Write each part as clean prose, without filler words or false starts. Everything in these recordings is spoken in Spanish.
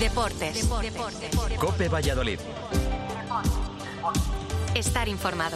Deportes. COPE Valladolid. Estar informado.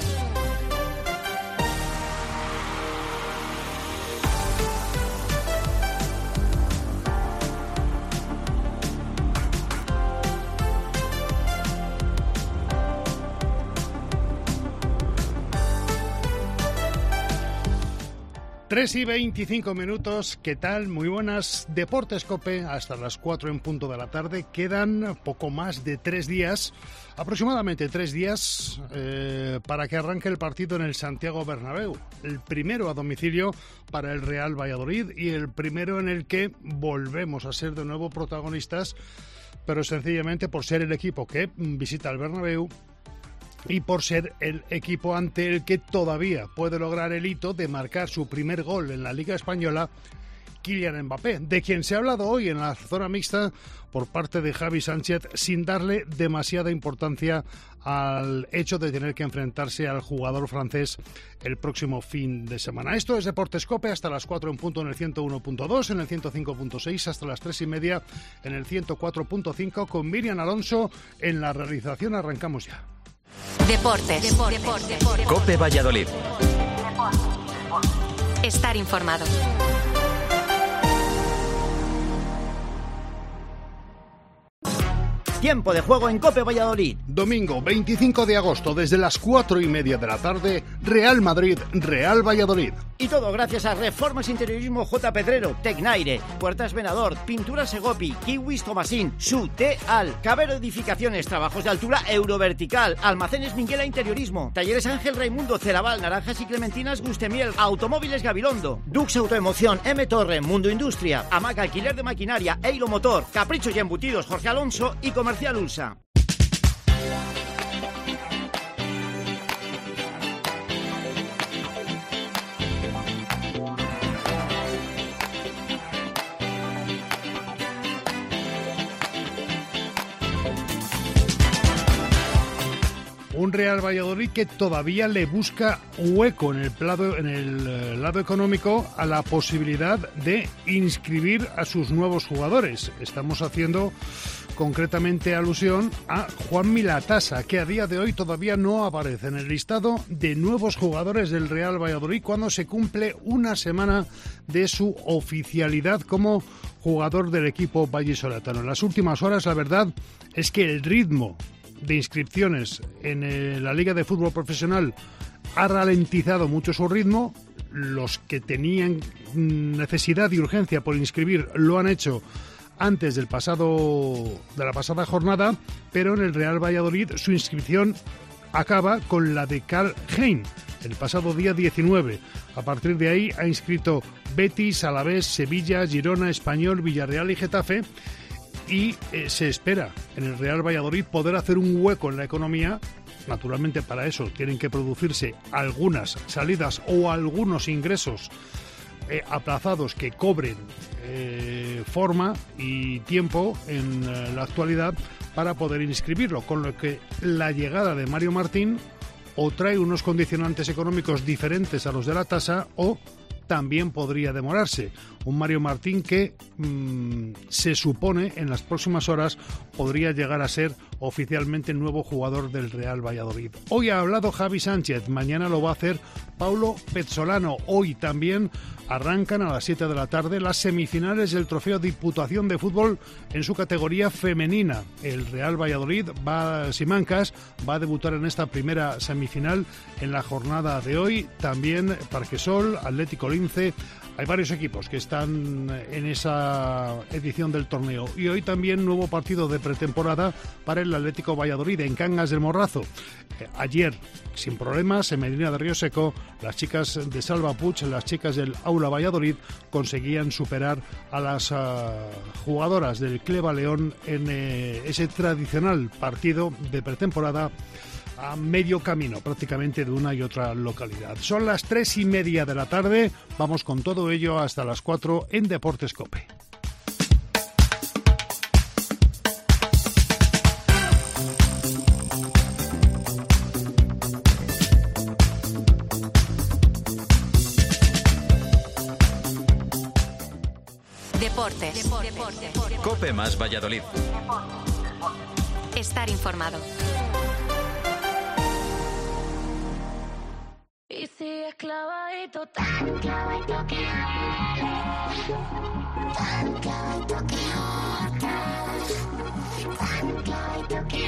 Tres y 25 minutos, ¿qué tal? Muy buenas. Deportes COPE hasta las 4 en punto de la tarde. Quedan poco más de 3 días, aproximadamente 3 días, para que arranque el partido en el Santiago Bernabéu. El primero a domicilio para el Real Valladolid y el primero en el que volvemos a ser de nuevo protagonistas, pero sencillamente por ser el equipo que visita el Bernabéu y por ser el equipo ante el que todavía puede lograr el hito de marcar su primer gol en la Liga Española, Kylian Mbappé, de quien se ha hablado hoy en la zona mixta por parte de Javi Sánchez, sin darle demasiada importancia al hecho de tener que enfrentarse al jugador francés el próximo fin de semana. Esto es Deportes COPE hasta las 4 en punto en el 101.2, en el 105.6, hasta las 3 y media en el 104.5, con Miriam Alonso en la realización. Arrancamos ya. Deportes. COPE Valladolid. Estar informado. Tiempo de juego en COPE Valladolid. Domingo 25 de agosto, desde las 4 y media de la tarde, Real Madrid, Real Valladolid. Y todo gracias a Reformas Interiorismo J. Pedrero, Tecnaire, Puertas Venador, Pintura Segopi, Kiwis Tomasín, Sute Al, Cabero Edificaciones, Trabajos de Altura Eurovertical, Almacenes Minguela Interiorismo, Talleres Ángel Raimundo, Ceraval, Naranjas y Clementinas Gustemiel, Automóviles Gabilondo, Dux Autoemoción, M Torre, Mundo Industria, Amaca Alquiler de Maquinaria, Eilo Motor, Caprichos y Embutidos Jorge Alonso y Comercial Ulsa. Un Real Valladolid que todavía le busca hueco en el lado económico a la posibilidad de inscribir a sus nuevos jugadores. Estamos haciendo concretamente alusión a Juanmi Latasa, que a día de hoy todavía no aparece en el listado de nuevos jugadores del Real Valladolid cuando se cumple una semana de su oficialidad como jugador del equipo vallisoletano. En las últimas horas, la verdad es que el ritmo de inscripciones en la Liga de Fútbol Profesional ha ralentizado mucho su ritmo. Los que tenían necesidad y urgencia por inscribir lo han hecho antes de la pasada jornada, pero en el Real Valladolid su inscripción acaba con la de Karl Hein el pasado día 19. A partir de ahí ha inscrito Betis, Alavés, Sevilla, Girona, Español, Villarreal y Getafe. Y se espera en el Real Valladolid poder hacer un hueco en la economía. Naturalmente, para eso tienen que producirse algunas salidas o algunos ingresos aplazados que cobren forma y tiempo en la actualidad para poder inscribirlo, con lo que la llegada de Mario Martín o trae unos condicionantes económicos diferentes a los de la tasa o también podría demorarse. Un Mario Martín que se supone en las próximas horas podría llegar a ser oficialmente el nuevo jugador del Real Valladolid. Hoy ha hablado Javi Sánchez, mañana lo va a hacer Paulo Pezzolano. Hoy también arrancan a las 7 de la tarde las semifinales del Trofeo Diputación de Fútbol en su categoría femenina. El Real Valladolid, Simancas, va a debutar en esta primera semifinal en la jornada de hoy. También Parquesol, Atlético Lince. Hay varios equipos que están en esa edición del torneo. Y hoy también nuevo partido de pretemporada para el Atlético Valladolid en Cangas del Morrazo. Ayer, sin problemas, en Medina de Río Seco, las chicas de Salva Puig, las chicas del Aula Valladolid, conseguían superar a las jugadoras del Cleva León en ese tradicional partido de pretemporada a medio camino prácticamente de una y otra localidad. Son las 3 y media de la tarde, vamos con todo ello hasta las 4 en Deportes COPE. Deportes. Cope más Valladolid. Estar informado. Y sigues clavadito, tan clavadito que tan clavadito que tan clavadito que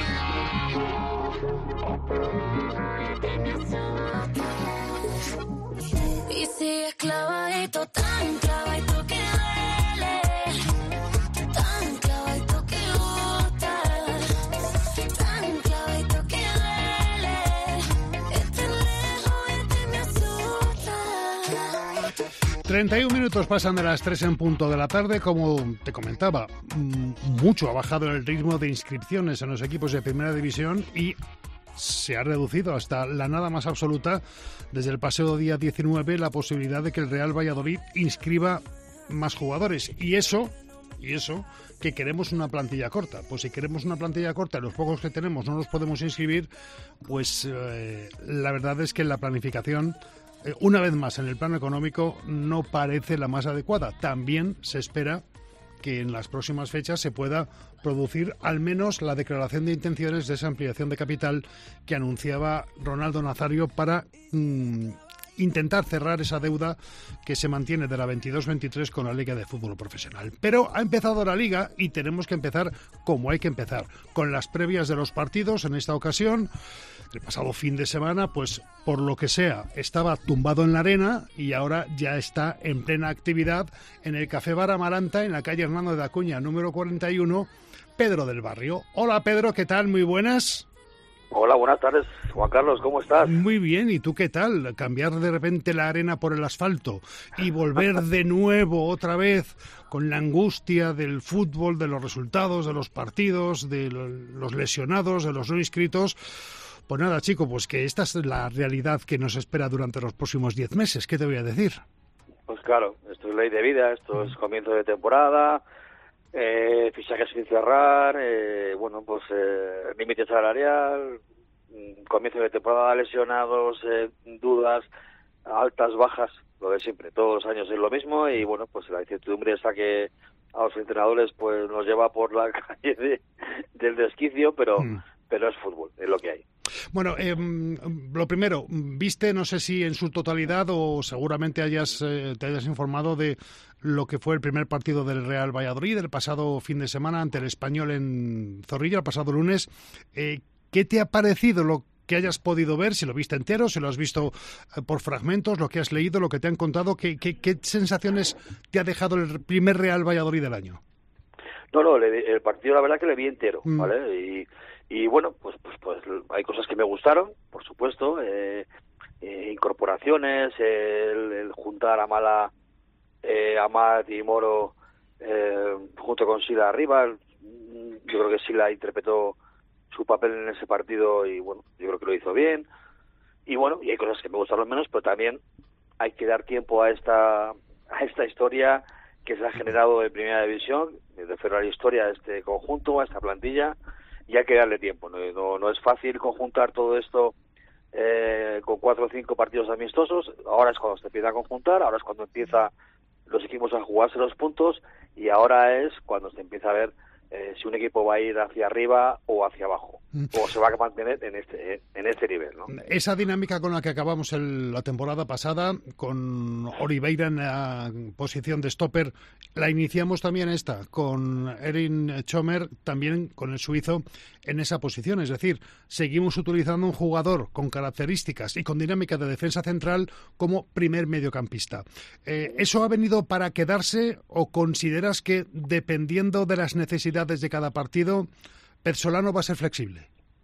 me asustas. Y sigues clavadito, tan clavadito que duele, tan clavadito que gusta, tan clavadito que duele. Este lejos, este me asusta. 31 minutos pasan de las 3 en punto de la tarde. Como te comentaba, mucho ha bajado el ritmo de inscripciones en los equipos de primera división y se ha reducido hasta la nada más absoluta desde el pasado día 19 la posibilidad de que el Real Valladolid inscriba más jugadores. Y eso que queremos una plantilla corta. Pues si queremos una plantilla corta y los pocos que tenemos no los podemos inscribir, pues la verdad es que la planificación, una vez más en el plano económico, no parece la más adecuada. También se espera que en las próximas fechas se pueda producir al menos la declaración de intenciones de esa ampliación de capital que anunciaba Ronaldo Nazario para intentar cerrar esa deuda que se mantiene de la 22-23 con la Liga de Fútbol Profesional. Pero ha empezado la Liga y tenemos que empezar como hay que empezar, con las previas de los partidos. En esta ocasión, el pasado fin de semana, pues por lo que sea, estaba tumbado en la arena y ahora ya está en plena actividad en el Café Bar Amaranta, en la calle Hernando de Acuña, número 41, Pedro del Barrio. Hola Pedro, ¿qué tal? Muy buenas. Hola, buenas tardes, Juan Carlos, ¿cómo estás? Muy bien, ¿y tú qué tal? Cambiar de repente la arena por el asfalto y volver de nuevo otra vez con la angustia del fútbol, de los resultados, de los partidos, de los lesionados, de los no inscritos. Pues nada, chico, pues que esta es la realidad que nos espera durante los próximos 10 meses. ¿Qué te voy a decir? Pues claro, esto es ley de vida, esto es comienzo de temporada, fichajes sin cerrar, límite salarial, comienzo de temporada, lesionados, dudas, altas, bajas, lo de siempre. Todos los años es lo mismo y bueno, pues la incertidumbre esa que a los entrenadores pues nos lleva por la calle del desquicio, pero es fútbol, es lo que hay. Bueno, lo primero, viste, no sé si en su totalidad o seguramente te hayas informado de lo que fue el primer partido del Real Valladolid el pasado fin de semana ante el Español en Zorrilla, el pasado lunes. ¿Qué te ha parecido lo que hayas podido ver? Si lo viste entero, si lo has visto por fragmentos, lo que has leído, lo que te han contado, ¿qué sensaciones te ha dejado el primer Real Valladolid del año? No, el partido la verdad que le vi entero, ¿vale? Y bueno, pues hay cosas que me gustaron, por supuesto, incorporaciones, el juntar a Amat y Moro junto con Sila arriba. Yo creo que Sila interpretó su papel en ese partido y bueno, yo creo que lo hizo bien. Y bueno, y hay cosas que me gustaron menos, pero también hay que dar tiempo a esta historia que se ha generado en Primera División, de refiero a la historia de este conjunto, a esta plantilla, y hay que darle tiempo. No es fácil conjuntar todo esto con 4 o 5 partidos amistosos. Ahora es cuando se empieza a conjuntar, ahora es cuando empieza los equipos a jugarse los puntos y ahora es cuando se empieza a ver si un equipo va a ir hacia arriba o hacia abajo, o se va a mantener en este nivel, ¿no? Esa dinámica con la que acabamos la temporada pasada, con Oliveira en la posición de stopper, la iniciamos también con Erin Chomer, también con el suizo, en esa posición. Es decir, seguimos utilizando un jugador con características y con dinámica de defensa central como primer mediocampista. ¿Eso ha venido para quedarse o consideras que, dependiendo de las necesidades de cada partido, Pezzolano va a ser flexible?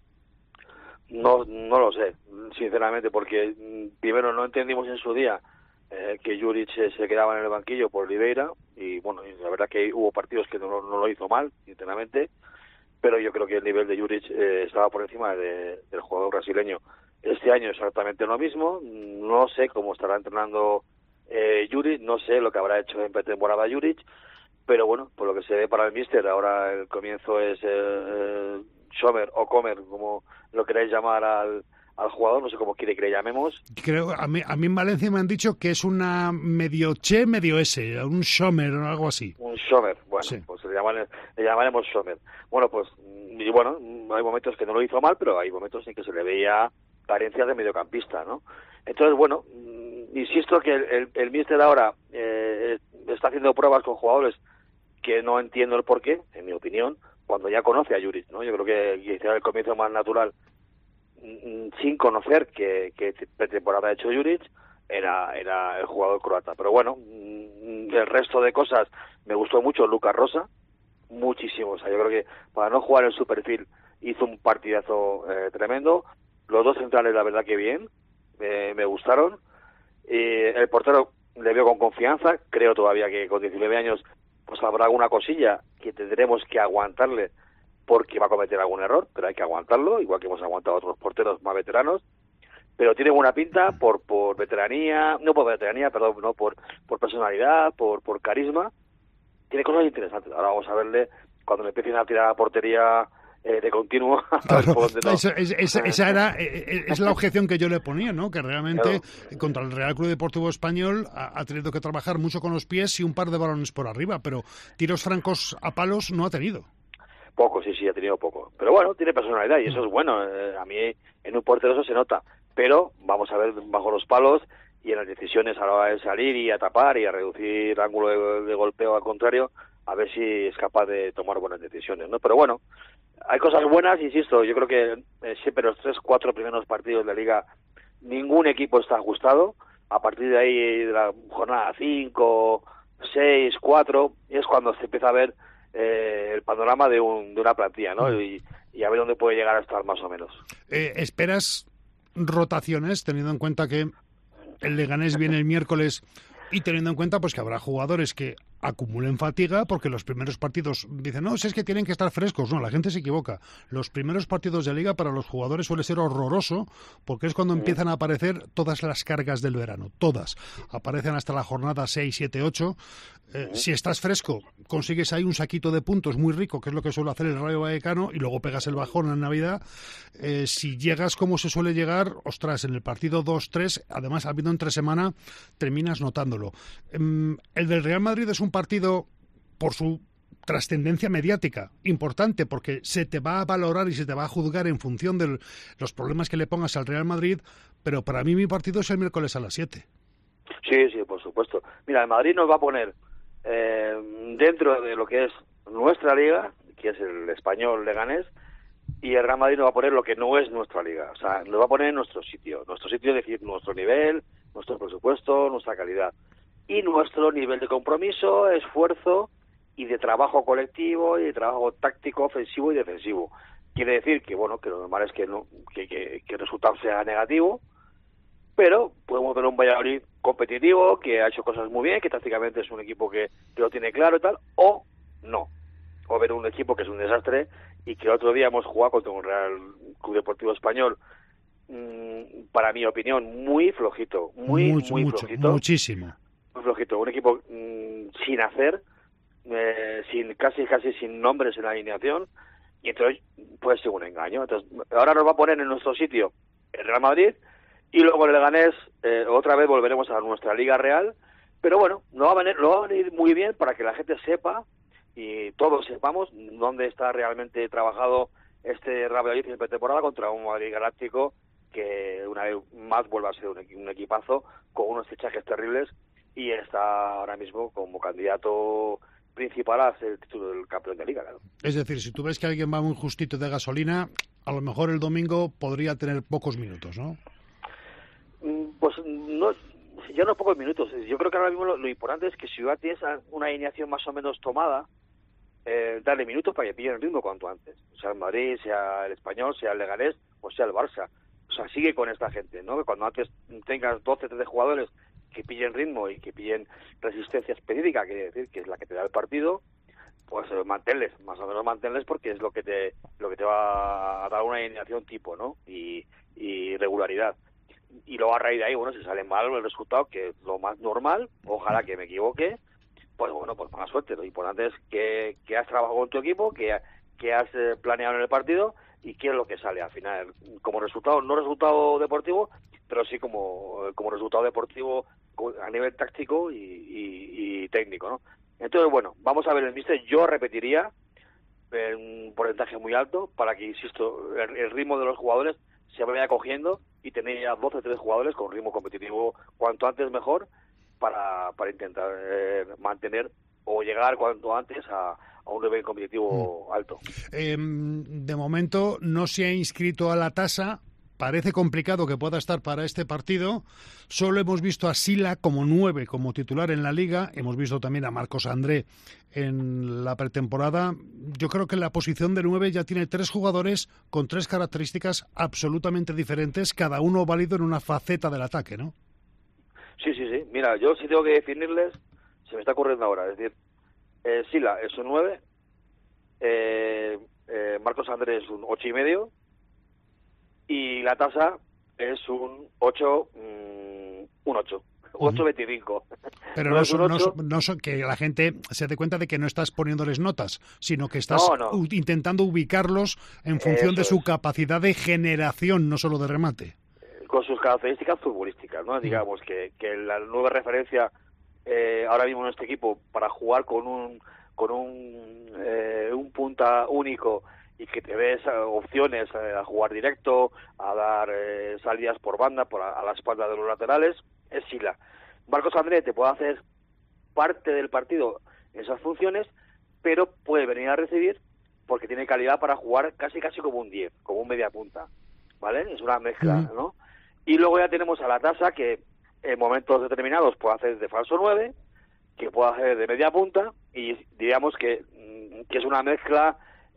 No lo sé, sinceramente, porque primero no entendimos en su día que Juric se quedaba en el banquillo por Oliveira y bueno, la verdad que hubo partidos que no lo hizo mal, sinceramente, pero yo creo que el nivel de Juric estaba por encima del jugador brasileño. Este año exactamente lo mismo, no sé cómo estará entrenando Juric, no sé lo que habrá hecho en pretemporada Juric, pero bueno, por lo que se ve para el míster, ahora el comienzo es Schomer o Comer, como lo queráis llamar, al jugador, no sé cómo quiere que le llamemos. Creo, a mí en Valencia me han dicho que es una medio Che, medio S, un Sommer o algo así. Un Sommer, bueno, sí. Pues le llamaremos Sommer. Bueno, pues, y bueno, hay momentos que no lo hizo mal, pero hay momentos en que se le veía carencias de mediocampista, ¿no? Entonces, bueno, insisto que el míster ahora está haciendo pruebas con jugadores que no entiendo el porqué, en mi opinión, cuando ya conoce a Juric, ¿no? Yo creo que quizá el comienzo más natural, sin conocer qué temporada ha hecho Juric, era el jugador croata. Pero bueno, el resto de cosas, me gustó mucho Lucas Rosa, muchísimo. O sea, yo creo que para no jugar en su perfil hizo un partidazo tremendo. Los dos centrales, la verdad que bien, me gustaron. El portero le veo con confianza, creo todavía que con 19 años pues habrá alguna cosilla que tendremos que aguantarle porque va a cometer algún error, pero hay que aguantarlo, igual que hemos aguantado a otros porteros más veteranos, pero tiene buena pinta por veteranía, no por veteranía, perdón, no por personalidad, por carisma, tiene cosas interesantes. Ahora vamos a verle cuando le empiecen a tirar a portería de continuo. Claro, esa es la objeción que yo le ponía, ¿no? Que realmente contra el Real Club Deportivo Español ha tenido que trabajar mucho con los pies y un par de balones por arriba, pero tiros francos a palos no ha tenido. Poco, sí, ha tenido poco. Pero bueno, tiene personalidad y eso es bueno. A mí en un portero eso se nota. Pero vamos a ver bajo los palos y en las decisiones a la hora de salir y a tapar y a reducir el ángulo de golpeo al contrario, a ver si es capaz de tomar buenas decisiones, ¿no? Pero bueno, hay cosas buenas, insisto. Yo creo que siempre los 3-4 primeros partidos de Liga ningún equipo está ajustado. A partir de ahí, de la jornada 5, 6, 4, es cuando se empieza a ver el panorama de una plantilla, ¿no? Y a ver dónde puede llegar a estar más o menos. ¿Esperas rotaciones, teniendo en cuenta que el Leganés viene el miércoles y teniendo en cuenta pues que habrá jugadores que acumulen fatiga porque los primeros partidos dicen, no, si es que tienen que estar frescos? No, la gente se equivoca. Los primeros partidos de Liga para los jugadores suele ser horroroso porque es cuando empiezan a aparecer todas las cargas del verano, todas. Aparecen hasta la jornada 6, 7, 8. Si estás fresco, consigues ahí un saquito de puntos muy rico, que es lo que suele hacer el Rayo Vallecano, y luego pegas el bajón en Navidad. Si llegas como se suele llegar, ostras, en el partido 2-3, además habiendo entre semana, terminas notándolo. El del Real Madrid es un partido, por su trascendencia mediática, importante, porque se te va a valorar y se te va a juzgar en función de los problemas que le pongas al Real Madrid, pero para mí mi partido es el miércoles a las 7. Sí, por supuesto. Mira, el Madrid nos va a poner dentro de lo que es nuestra liga, que es el Español Leganés, y el Real Madrid nos va a poner lo que no es nuestra liga. O sea, nos va a poner en nuestro sitio. Nuestro sitio es decir, nuestro nivel, nuestro presupuesto, nuestra calidad. Y nuestro nivel de compromiso, esfuerzo y de trabajo colectivo y de trabajo táctico, ofensivo y defensivo. Quiere decir que, bueno, que lo normal es que el resultado sea negativo, pero podemos ver un Valladolid competitivo, que ha hecho cosas muy bien, que tácticamente es un equipo que lo tiene claro y tal, o no. O ver un equipo que es un desastre y que el otro día hemos jugado contra un Real Club Deportivo Español, para mi opinión, muy flojito, muy flojito. Muchísimo. Muy flojito. Un equipo sin hacer, casi sin nombres en la alineación, y entonces puede ser un engaño. Entonces, ahora nos va a poner en nuestro sitio el Real Madrid, y luego el Leganés, otra vez volveremos a nuestra Liga Real, pero bueno, lo va a venir muy bien para que la gente sepa y todos sepamos dónde está realmente trabajado este Real Valladolid en pretemporada contra un Madrid Galáctico que una vez más vuelve a ser un equipazo con unos fichajes terribles y está ahora mismo como candidato principal a ser el título del campeón de Liga, claro. Es decir, si tú ves que alguien va muy justito de gasolina, a lo mejor el domingo podría tener pocos minutos, ¿no? Pues no, ya no pocos minutos. Yo creo que ahora mismo lo importante es que si ya tienes una alineación más o menos tomada, darle minutos para que pillen el ritmo cuanto antes. Sea el Madrid, sea el Español, sea el Leganés o sea el Barça. O sea, sigue con esta gente, ¿no? Que cuando antes tengas 12, 13 jugadores que pillen ritmo y que pillen resistencia específica, quiere decir que es la que te da el partido, pues manténles, más o menos manténles, porque es lo que te va a dar una alineación tipo, ¿no? Y regularidad. Y luego a raíz de ahí, bueno, si sale mal el resultado, que es lo más normal, ojalá que me equivoque, pues bueno, pues mala suerte. Lo importante es que has trabajado con tu equipo, que has planeado en el partido y qué es lo que sale al final, como resultado, no resultado deportivo, pero sí como resultado deportivo a nivel táctico y técnico, ¿no? Entonces, bueno, vamos a ver el míster. Yo repetiría en un porcentaje muy alto para que, insisto, el ritmo de los jugadores se vaya cogiendo y tener ya 12 o 13 jugadores con ritmo competitivo cuanto antes mejor para intentar mantener o llegar cuanto antes a un nivel competitivo alto. De momento no se ha inscrito a la tasa. Parece complicado que pueda estar para este partido. Solo hemos visto a Sila como 9, como titular en la Liga. Hemos visto también a Marcos André en la pretemporada. Yo creo que en la posición de 9 ya tiene 3 jugadores con 3 características absolutamente diferentes, cada uno válido en una faceta del ataque, ¿no? Sí. Mira, yo sí tengo que definirles, se me está ocurriendo ahora. Es decir, Sila es un 9, Marcos André es un 8,5, y la tasa es un 8, un 8. 8,25. Pero no son que la gente se dé cuenta de que no estás poniéndoles notas, sino que estás intentando ubicarlos en función de su capacidad de generación, no solo de remate. Con sus características futbolísticas, ¿no? Digamos que la nueva referencia ahora mismo en este equipo para jugar con un punta único y que te des opciones a jugar directo, a dar salidas por banda, a la espalda de los laterales, es Sila. Marcos André te puede hacer parte del partido en esas funciones, pero puede venir a recibir porque tiene calidad para jugar casi como un 10, como un media punta, ¿vale? Es una mezcla, ¿no? Y luego ya tenemos a la tasa que en momentos determinados puede hacer de falso 9, que puede hacer de media punta, y diríamos que es una mezcla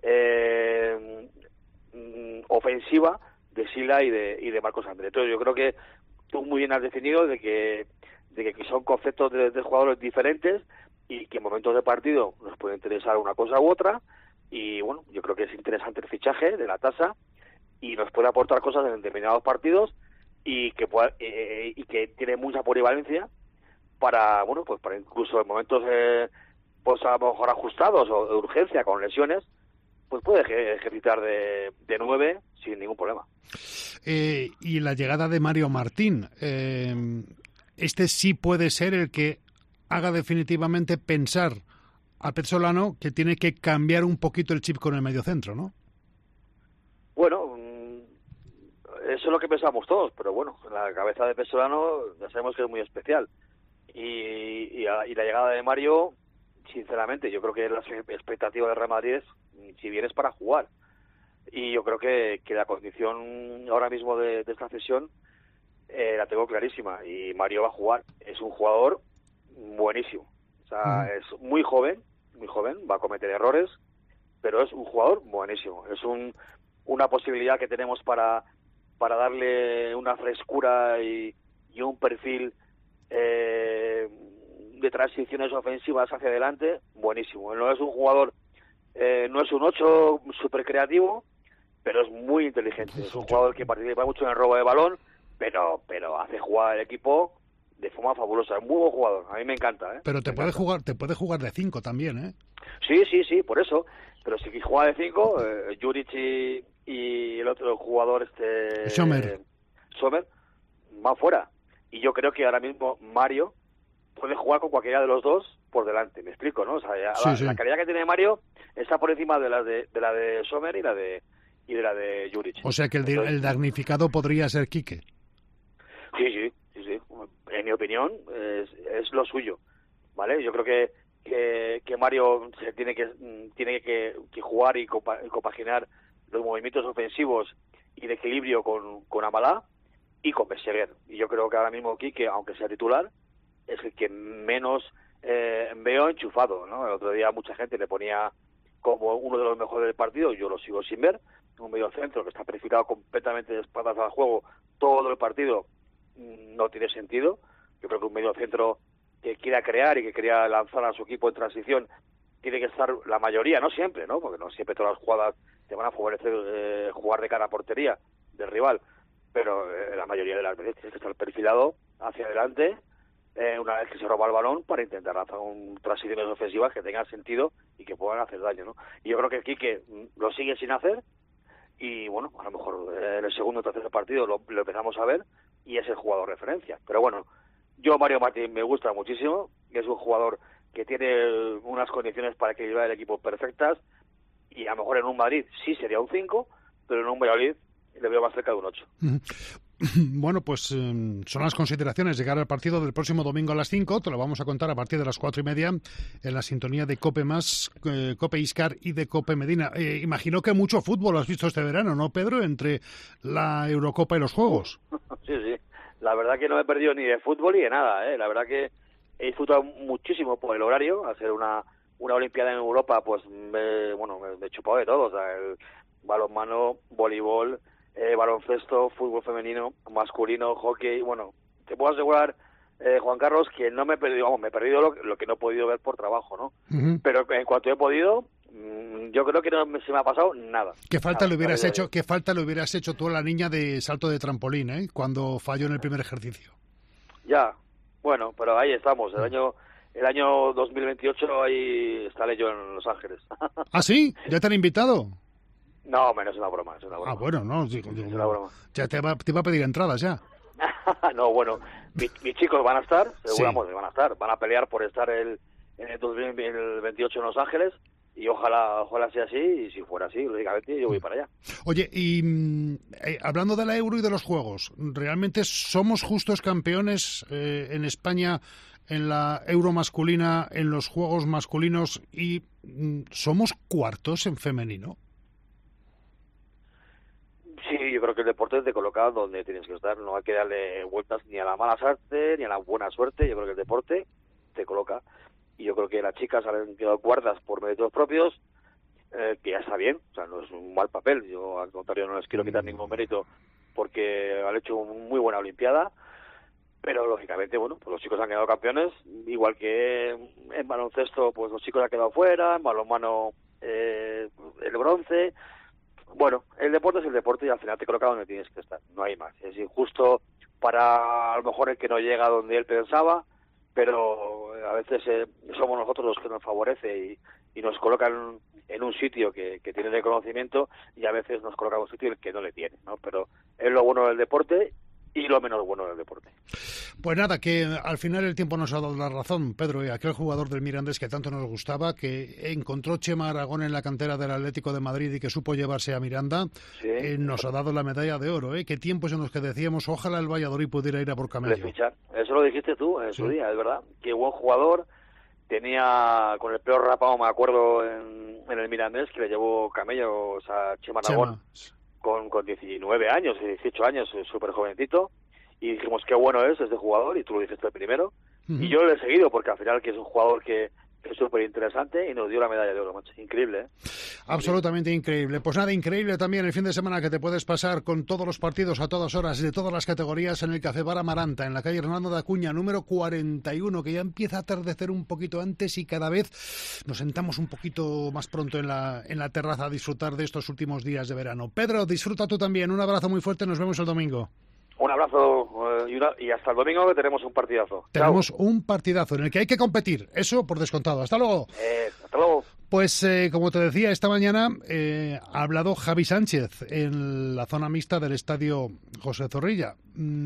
ofensiva de Sila y de Marcos André. Entonces yo creo que tú muy bien has definido de que son conceptos de jugadores diferentes y que en momentos de partido nos puede interesar una cosa u otra, y bueno, yo creo que es interesante el fichaje de la tasa y nos puede aportar cosas en determinados partidos y que tiene mucha polivalencia para incluso en momentos pues a lo mejor ajustados o de urgencia con lesiones, pues puede ejercitar de 9 sin ningún problema. Y la llegada de Mario Martín, este sí puede ser el que haga definitivamente pensar al Pezzolano que tiene que cambiar un poquito el chip con el mediocentro, ¿no? Bueno, eso es lo que pensamos todos, pero bueno, la cabeza de Pezzolano ya sabemos que es muy especial. Y la llegada de Mario, sinceramente, yo creo que la expectativa de Real Madrid es, si bien es para jugar. Y yo creo que la condición ahora mismo de esta cesión la tengo clarísima. Y Mario va a jugar. Es un jugador buenísimo. O sea, es muy joven, va a cometer errores, pero es un jugador buenísimo. Es una posibilidad que tenemos para darle una frescura y un perfil de transiciones ofensivas hacia adelante, buenísimo. No es un jugador, no es un 8 súper creativo, pero es muy inteligente. Es un jugador que participa mucho en el robo de balón, pero hace jugar al equipo de forma fabulosa. Es muy buen jugador, a mí me encanta. Pero te puede jugar de 5 también, ¿eh? Sí, por eso. Pero si juega de 5, Juric y el otro jugador, Sommer, va fuera. Y yo creo que ahora mismo Mario puede jugar con cualquiera de los dos por delante, me explico, ¿no? O sea, la calidad que tiene Mario está por encima de la de Sommer y de la de Juric. O sea que el damnificado podría ser Quique. Sí. En mi opinión es lo suyo, ¿vale? Yo creo que Mario se tiene que jugar y compaginar los movimientos ofensivos y de equilibrio con Amalá y con Beseguer. Y yo creo que ahora mismo Quique, aunque sea titular, es el que menos veo enchufado, ¿no? El otro día mucha gente le ponía como uno de los mejores del partido, yo lo sigo sin ver, un medio centro que está planificado completamente de espaldas al juego todo el partido, no tiene sentido. Yo creo que un medio centro que quiera crear y que quiera lanzar a su equipo en transición tiene que estar la mayoría, no siempre, ¿no? Porque no siempre todas las jugadas te van a favorecer jugar de cara a portería del rival, pero la mayoría de las veces tienes que estar perfilado hacia adelante una vez que se roba el balón para intentar lanzar transiciones ofensivas que tengan sentido y que puedan hacer daño, ¿no? Y yo creo que Quique lo sigue sin hacer y bueno, a lo mejor en el segundo o tercer partido lo empezamos a ver y es el jugador referencia. Pero bueno, yo Mario Martín me gusta muchísimo, es un jugador que tiene unas condiciones para equilibrar el equipo perfectas, y a lo mejor en un Madrid sí sería un 5, pero en un Valladolid le veo más cerca de un 8. Bueno, pues son las consideraciones de cara al partido del próximo domingo a las 5. Te lo vamos a contar a partir de las 4:30 en la sintonía de COPE+, COPE Iscar y de COPE Medina. Imagino que mucho fútbol has visto este verano, ¿no, Pedro? Entre la Eurocopa y los Juegos. Sí. La verdad que no me he perdido ni de fútbol ni de nada, ¿eh? La verdad que he disfrutado muchísimo por el horario. Hacer una Olimpiada en Europa, pues me he chupado de todo. O sea, el balonmano, voleibol, baloncesto, fútbol femenino, masculino, hockey. Bueno, te puedo asegurar, Juan Carlos, que no me he perdido, me he perdido lo que no he podido ver por trabajo, ¿no? Uh-huh. Pero en cuanto he podido, yo creo que no se me ha pasado nada. ¿Qué falta le hubieras hecho tú a la niña de salto de trampolín, cuando falló en el primer ejercicio? Ya, bueno, pero ahí estamos. El año 2028 ahí estaré yo en Los Ángeles. ¿Ah, sí? ¿Ya te han invitado? No, menos es una broma. Ah, bueno, no. Es una broma. Ya te iba a pedir entradas ya. No, bueno, mis chicos van a estar, seguramente van a estar. Van a pelear por estar en el 2028 en Los Ángeles. Y ojalá sea así, y si fuera así, lógicamente yo voy para allá. Oye, y hablando de la Euro y de los Juegos, ¿realmente somos justos campeones en España en la Euro masculina, en los Juegos masculinos, y somos cuartos en femenino? Sí, yo creo que el deporte te coloca donde tienes que estar. No hay que darle vueltas ni a la mala suerte ni a la buena suerte. Yo creo que el deporte te coloca. Y yo creo que las chicas han quedado cuartas por méritos propios, que ya está bien, o sea, no es un mal papel. Yo, al contrario, no les quiero quitar ningún mérito porque han hecho una muy buena Olimpiada, pero lógicamente, bueno, pues los chicos han quedado campeones, igual que en baloncesto, pues los chicos han quedado fuera, en balonmano el bronce. Bueno, el deporte es el deporte y al final te coloca donde tienes que estar, no hay más. Es injusto para a lo mejor el que no llega donde él pensaba, pero a veces somos nosotros los que nos favorece y nos colocan en un sitio que tiene reconocimiento, y a veces nos colocan en un sitio que no le tiene, ¿no? Pero es lo bueno del deporte y lo menos bueno del deporte. Pues nada, que al final el tiempo nos ha dado la razón, Pedro, y aquel jugador del Mirandés que tanto nos gustaba, que encontró Chema Aragón en la cantera del Atlético de Madrid y que supo llevarse a Miranda, sí, nos ha dado la medalla de oro, Qué tiempos en los que decíamos, ojalá el Valladolid pudiera ir a por Camello. Fichar. Eso lo dijiste tú en su día, es verdad. Qué buen jugador. Tenía con el pelo rapado, me acuerdo, en el Mirandés, que le llevó Camello, o sea, Chema Aragón. Con 19 años, 18 años, súper jovencito, y dijimos qué bueno es este jugador, y tú lo dijiste primero, y yo lo he seguido, porque al final que es un jugador que es súper interesante y nos dio la medalla de oro, macho. Increíble, Absolutamente increíble. Pues nada, increíble también el fin de semana que te puedes pasar con todos los partidos a todas horas, de todas las categorías, en el Café Bar Amaranta, en la calle Hernando de Acuña, número 41, que ya empieza a atardecer un poquito antes y cada vez nos sentamos un poquito más pronto en la terraza a disfrutar de estos últimos días de verano. Pedro, disfruta tú también. Un abrazo muy fuerte, nos vemos el domingo. Un abrazo y hasta el domingo, que tenemos un partidazo. Tenemos un partidazo en el que hay que competir, eso por descontado. Hasta luego. Hasta luego. Pues como te decía, esta mañana ha hablado Javi Sánchez en la zona mixta del estadio José Zorrilla.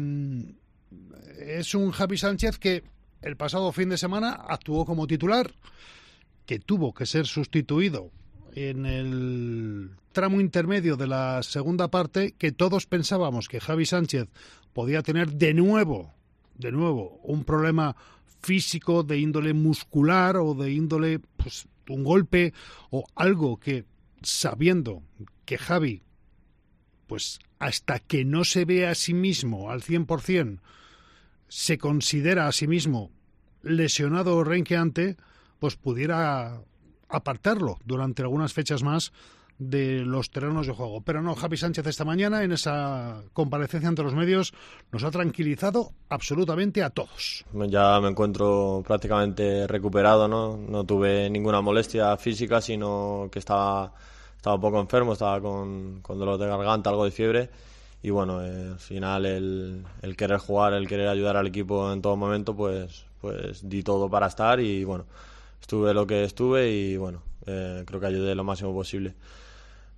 Es un Javi Sánchez que el pasado fin de semana actuó como titular, que tuvo que ser sustituido en el tramo intermedio de la segunda parte, que todos pensábamos que Javi Sánchez podía tener de nuevo un problema físico de índole muscular o de índole, pues, un golpe o algo que, sabiendo que Javi, pues hasta que no se ve a sí mismo al 100%, se considera a sí mismo lesionado o renqueante, pues pudiera apartarlo durante algunas fechas más de los terrenos de juego. Pero no, Javi Sánchez esta mañana, en esa comparecencia ante los medios, nos ha tranquilizado absolutamente a todos. Ya me encuentro prácticamente recuperado, no tuve ninguna molestia física, sino que estaba un poco enfermo, estaba con dolor de garganta, algo de fiebre, y bueno, al final el querer jugar, el querer ayudar al equipo en todo momento, pues di todo para estar, y bueno, estuve lo que estuve y bueno, creo que ayudé lo máximo posible.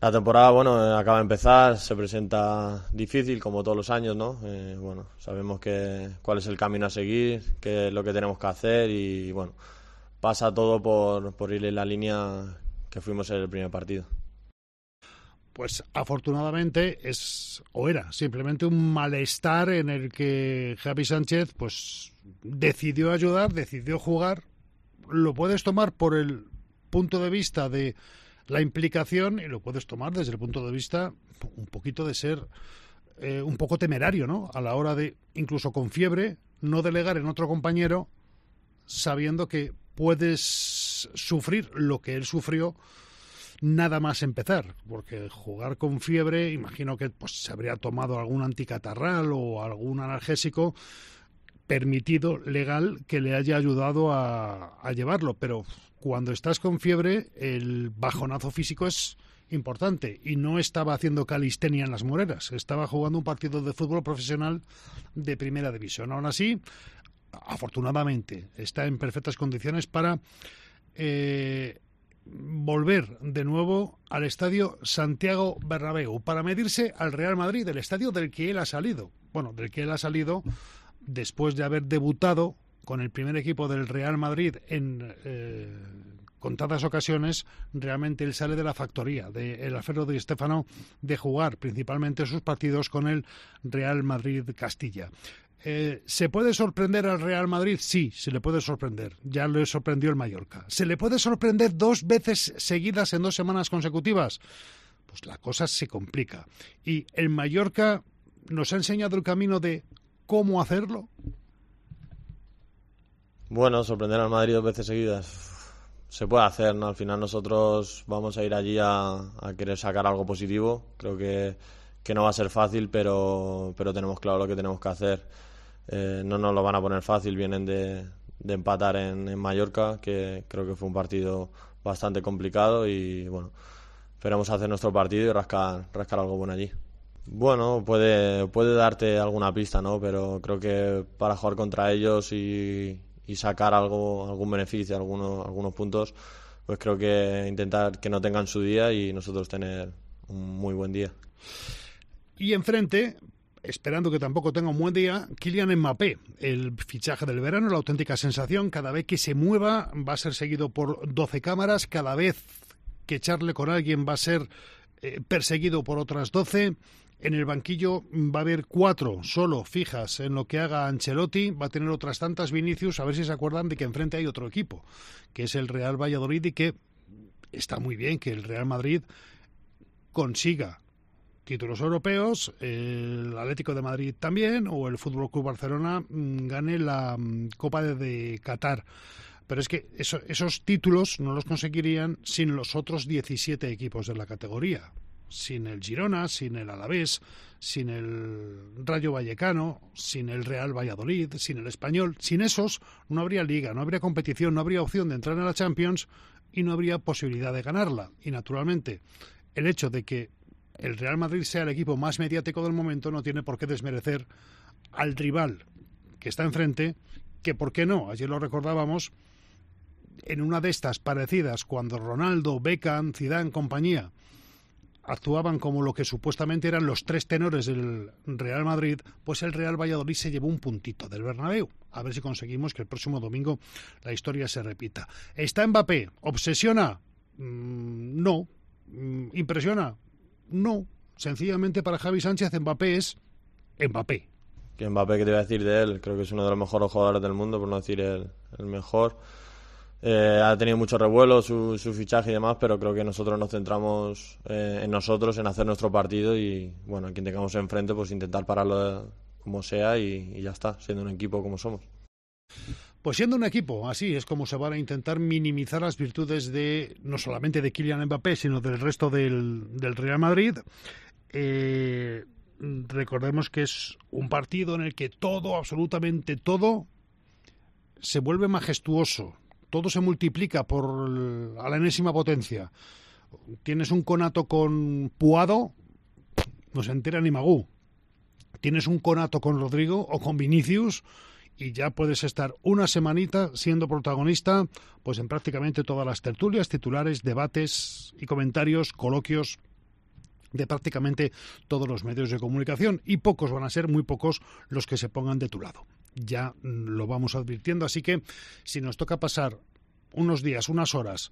La temporada, bueno, acaba de empezar, se presenta difícil como todos los años, ¿no? Bueno, sabemos cuál es el camino a seguir, qué es lo que tenemos que hacer y, bueno, pasa todo por ir en la línea que fuimos en el primer partido. Pues afortunadamente era simplemente un malestar en el que Javi Sánchez pues decidió ayudar, decidió jugar. Lo puedes tomar por el punto de vista de la implicación y lo puedes tomar desde el punto de vista un poquito de ser un poco temerario, ¿no? A la hora de, incluso con fiebre, no delegar en otro compañero sabiendo que puedes sufrir lo que él sufrió nada más empezar, porque jugar con fiebre, imagino que pues se habría tomado algún anticatarral o algún analgésico permitido, legal, que le haya ayudado a llevarlo, pero cuando estás con fiebre el bajonazo físico es importante y no estaba haciendo calistenia en las Moreras, estaba jugando un partido de fútbol profesional de primera división. Aún así, afortunadamente, está en perfectas condiciones para volver de nuevo al estadio Santiago Bernabéu para medirse al Real Madrid, el estadio del que él ha salido. Bueno, del que él ha salido después de haber debutado con el primer equipo del Real Madrid en contadas ocasiones. Realmente él sale de la factoría del Alfredo Di Stéfano de jugar principalmente sus partidos con el Real Madrid Castilla. ¿Se puede sorprender al Real Madrid? Sí, se le puede sorprender. Ya le sorprendió el Mallorca. ¿Se le puede sorprender 2 veces seguidas en 2 semanas consecutivas? Pues la cosa se complica. Y el Mallorca nos ha enseñado el camino de cómo hacerlo. Bueno, sorprender al Madrid 2 veces seguidas se puede hacer, ¿no? Al final nosotros vamos a ir allí a querer sacar algo positivo. Creo que no va a ser fácil, pero tenemos claro lo que tenemos que hacer. No nos lo van a poner fácil, vienen de empatar en Mallorca, que creo que fue un partido bastante complicado y bueno, esperamos hacer nuestro partido y rascar algo bueno allí. Bueno, puede darte alguna pista, ¿no? Pero creo que para jugar contra ellos y sacar algún beneficio, algunos puntos, pues creo que intentar que no tengan su día y nosotros tener un muy buen día. Y enfrente, esperando que tampoco tenga un buen día, Kylian Mbappé, el fichaje del verano, la auténtica sensación. Cada vez que se mueva va a ser seguido por 12 cámaras, cada vez que charle con alguien va a ser perseguido por otras 12. En el banquillo va a haber 4 solo fijas en lo que haga Ancelotti, va a tener otras tantas Vinicius, a ver si se acuerdan de que enfrente hay otro equipo, que es el Real Valladolid, y que está muy bien que el Real Madrid consiga títulos europeos, el Atlético de Madrid también, o el Fútbol Club Barcelona gane la Copa de Qatar. Pero es que esos títulos no los conseguirían sin los otros 17 equipos de la categoría. Sin el Girona, sin el Alavés, sin el Rayo Vallecano, sin el Real Valladolid, sin el Español. Sin esos no habría liga, no habría competición, no habría opción de entrar en la Champions y no habría posibilidad de ganarla. Y naturalmente, el hecho de que el Real Madrid sea el equipo más mediático del momento no tiene por qué desmerecer al rival que está enfrente, que por qué no, ayer lo recordábamos, en una de estas parecidas, cuando Ronaldo, Beckham, Zidane, compañía actuaban como lo que supuestamente eran los 3 tenores del Real Madrid, pues el Real Valladolid se llevó un puntito del Bernabéu. A ver si conseguimos que el próximo domingo la historia se repita. ¿Está Mbappé? ¿Obsesiona? No. ¿Impresiona? No. Sencillamente para Javi Sánchez Mbappé es Mbappé. Que Mbappé, ¿qué te voy a decir de él? Creo que es uno de los mejores jugadores del mundo, por no decir el mejor. Ha tenido mucho revuelo su fichaje y demás, pero creo que nosotros nos centramos en nosotros, en hacer nuestro partido y, bueno, a quien tengamos enfrente, pues intentar pararlo como sea y ya está, siendo un equipo como somos. Pues siendo un equipo, así es como se van a intentar minimizar las virtudes de no solamente de Kylian Mbappé, sino del resto del Real Madrid. Recordemos que es un partido en el que todo, absolutamente todo, se vuelve majestuoso. Todo se multiplica a la enésima potencia. Tienes un conato con Puado, no se entera ni Magú. Tienes un conato con Rodrigo o con Vinicius y ya puedes estar una semanita siendo protagonista pues en prácticamente todas las tertulias, titulares, debates y comentarios, coloquios de prácticamente todos los medios de comunicación, y pocos van a ser, muy pocos, los que se pongan de tu lado. Ya lo vamos advirtiendo, así que si nos toca pasar unos días, unas horas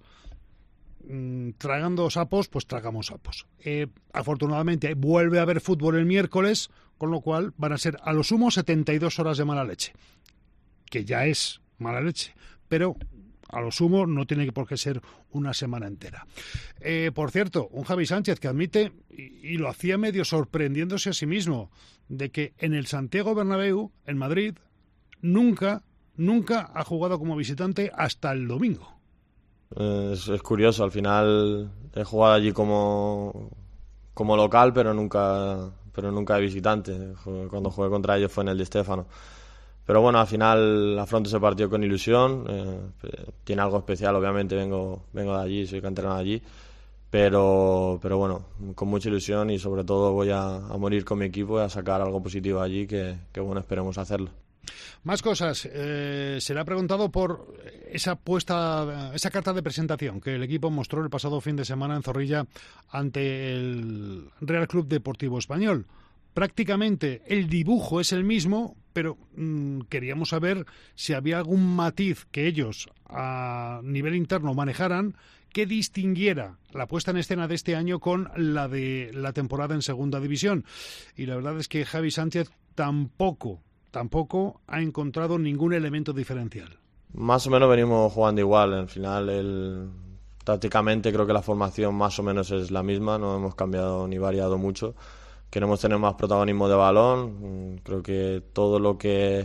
tragando sapos, pues tragamos sapos. Afortunadamente vuelve a haber fútbol el miércoles, con lo cual van a ser a lo sumo 72 horas de mala leche, que ya es mala leche, pero a lo sumo no tiene por qué ser una semana entera. Por cierto, un Javi Sánchez que admite, y lo hacía medio sorprendiéndose a sí mismo, de que en el Santiago Bernabéu, en Madrid, nunca ha jugado como visitante hasta el domingo. Es curioso, al final he jugado allí como local, pero nunca de visitante. Cuando jugué contra ellos fue en el Di Stéfano. Pero bueno, al final afronto ese partido con ilusión. Tiene algo especial, obviamente, vengo de allí, soy canterano de allí. Pero bueno, con mucha ilusión y sobre todo voy a morir con mi equipo y a sacar algo positivo allí, que bueno, esperemos hacerlo. Más cosas. Se le ha preguntado por esa carta de presentación que el equipo mostró el pasado fin de semana en Zorrilla ante el Real Club Deportivo Español. Prácticamente el dibujo es el mismo, pero queríamos saber si había algún matiz que ellos a nivel interno manejaran que distinguiera la puesta en escena de este año con la de la temporada en Segunda División. Y la verdad es que Javi Sánchez tampoco ha encontrado ningún elemento diferencial. Más o menos venimos jugando igual. Al final, tácticamente creo que la formación más o menos es la misma, no hemos cambiado ni variado mucho. Queremos tener más protagonismo de balón. Creo que todo lo que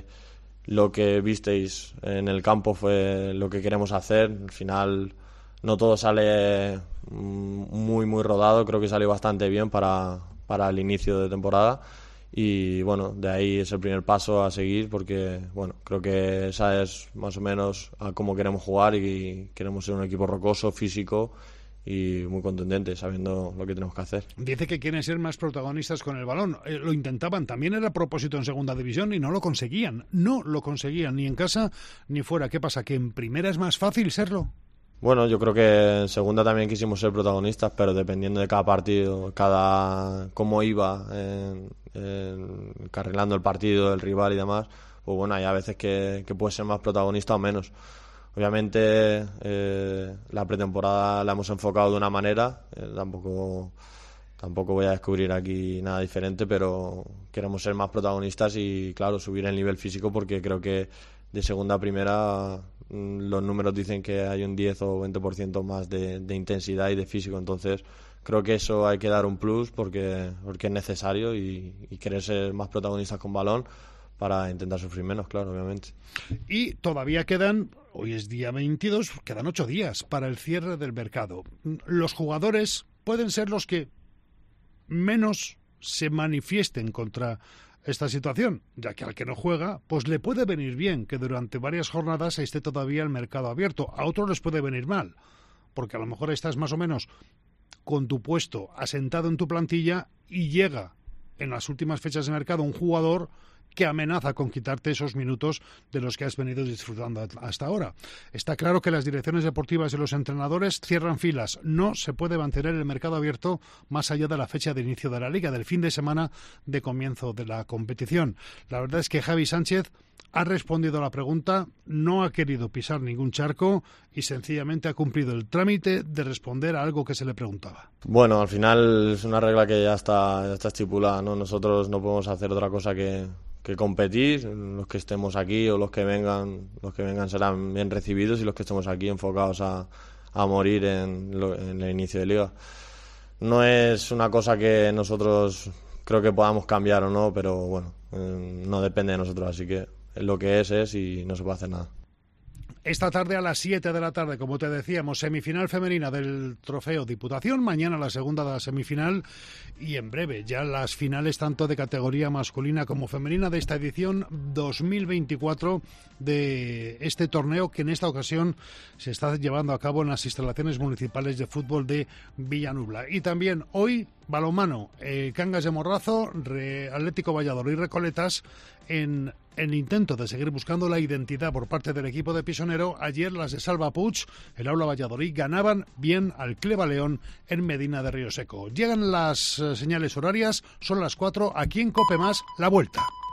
visteis en el campo fue lo que queremos hacer. Al final no todo sale muy rodado, creo que salió bastante bien para el inicio de temporada. Y bueno, de ahí es el primer paso a seguir, porque bueno, creo que esa es más o menos a cómo queremos jugar, y queremos ser un equipo rocoso, físico y muy contundente, sabiendo lo que tenemos que hacer. Dice que quieren ser más protagonistas con el balón. Lo intentaban, también era a propósito en Segunda División, y no lo conseguían, ni en casa ni fuera. ¿Qué pasa? ¿Que en Primera es más fácil serlo? Bueno, yo creo que en Segunda también quisimos ser protagonistas, pero dependiendo de cada partido, cómo iba encarrilando el partido, el rival y demás, pues bueno, hay a veces que puede ser más protagonista o menos. Obviamente la pretemporada la hemos enfocado de una manera, tampoco voy a descubrir aquí nada diferente, pero queremos ser más protagonistas y claro, subir el nivel físico, porque creo que de segunda a primera los números dicen que hay un 10 o 20% más de intensidad y de físico, entonces creo que eso hay que dar un plus porque es necesario, y querer ser más protagonistas con balón para intentar sufrir menos, claro, obviamente. Y todavía quedan, hoy es día 22, quedan 8 días para el cierre del mercado. Los jugadores pueden ser los que menos se manifiesten contra esta situación, ya que al que no juega, pues le puede venir bien que durante varias jornadas esté todavía el mercado abierto. A otros les puede venir mal, porque a lo mejor estás más o menos con tu puesto asentado en tu plantilla y llega en las últimas fechas de mercado un jugador que amenaza con quitarte esos minutos de los que has venido disfrutando hasta ahora. Está claro que las direcciones deportivas y los entrenadores cierran filas. No se puede mantener el mercado abierto más allá de la fecha de inicio de la Liga, del fin de semana de comienzo de la competición. La verdad es que Javi Sánchez ha respondido a la pregunta, no ha querido pisar ningún charco y sencillamente ha cumplido el trámite de responder a algo que se le preguntaba. Bueno, al final es una regla que ya está estipulada, ¿no? Nosotros no podemos hacer otra cosa que competir. Los que estemos aquí o los que vengan serán bien recibidos, y los que estemos aquí enfocados a morir en el inicio de Liga. No es una cosa que nosotros creo que podamos cambiar o no, pero bueno, no depende de nosotros, así que es lo que es y no se puede hacer nada. Esta tarde a las 7 de la tarde, como te decíamos, semifinal femenina del Trofeo Diputación, mañana la segunda semifinal y en breve ya las finales tanto de categoría masculina como femenina de esta edición 2024 de este torneo, que en esta ocasión se está llevando a cabo en las instalaciones municipales de fútbol de Villanubla. Y también hoy balonmano, Cangas de Morrazo, Atlético Valladolid Recoletas, en intento de seguir buscando la identidad por parte del equipo de Pisonero. Ayer las de Salva Puig, el Aula Valladolid, ganaban bien al Cleva León en Medina de Río Seco. Llegan las señales horarias, son las 4, aquí en COPE+, la vuelta.